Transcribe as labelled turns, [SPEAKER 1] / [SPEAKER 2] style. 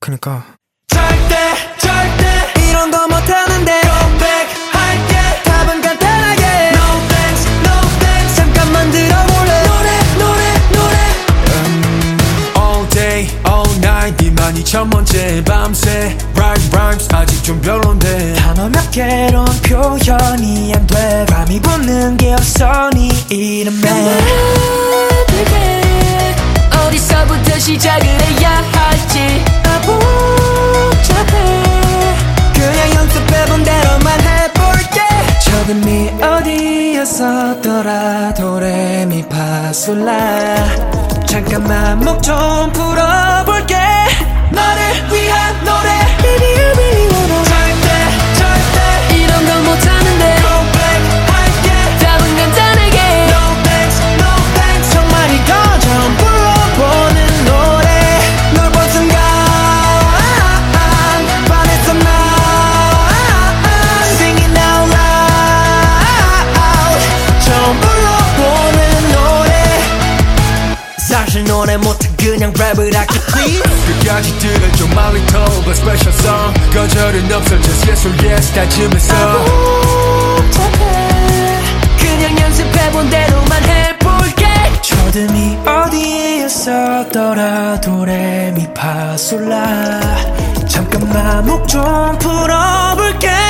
[SPEAKER 1] 그니까
[SPEAKER 2] 절대 이런 거 못하는데 Go back 할게 답은 간단하게 No thanks no thanks 잠깐만 들어볼래 노래
[SPEAKER 1] All day all night 니만 2000번째 밤새 Write rhymes 아직 좀 별론데
[SPEAKER 2] 단어 몇 개론 표현이 안 돼 밤이 붙는 게 없어 네 이름에 어디서부터 시작을 해야 할지 복잡해 그냥 연습해본 대로만 해볼게 저금이 어디였었더라 도레미파솔라 잠깐만 목 좀 풀어볼게 너를 위한 노래 Baby I really wanna 절대 이런 건 못하는데 Go back 할게 답은 간단하게 No thanks no thanks 정말 이거 좀 불러보는 노래 널 본 순간 반했어 나 Singing out loud 좀 불러보는 노래 사실 노래 못해 그냥 랩을 할게 please
[SPEAKER 1] 끝까지 들어줘 my little but special song 거절은 없어 just yes or yes 다짐했어
[SPEAKER 2] 복잡해 그냥 연습해본 대로만 해볼게 초등이 어디였었더라 도레미파솔라 잠깐만 목 좀 풀어볼게